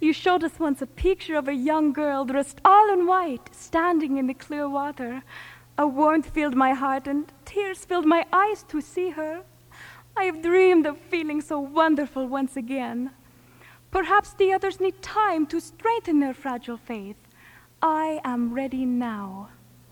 You showed us once a picture of a young girl dressed all in white, standing in the clear water. A warmth filled my heart and tears filled my eyes to see her. I have dreamed of feeling so wonderful once again. Perhaps the others need time to strengthen their fragile faith. I am ready now.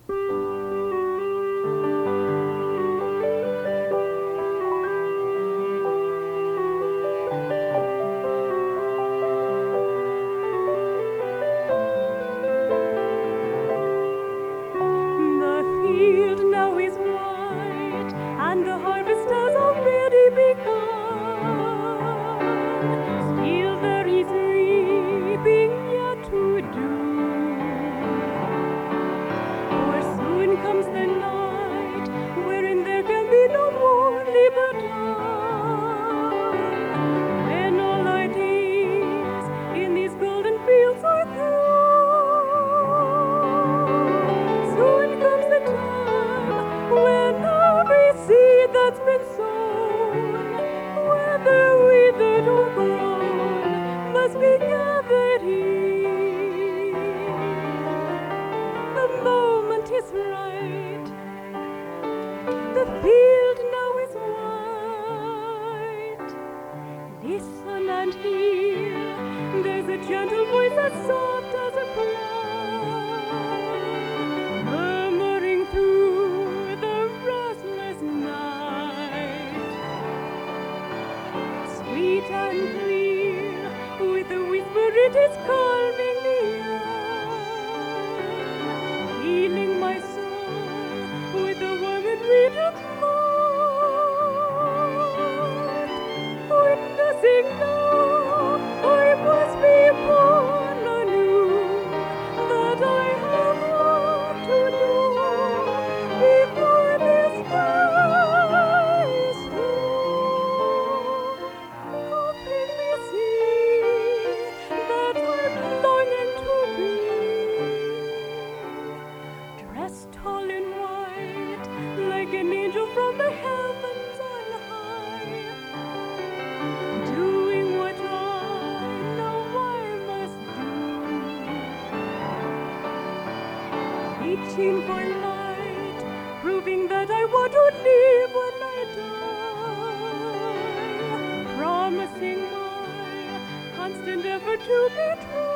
Reaching for light, proving that I want to live when I die, promising my constant effort to be true.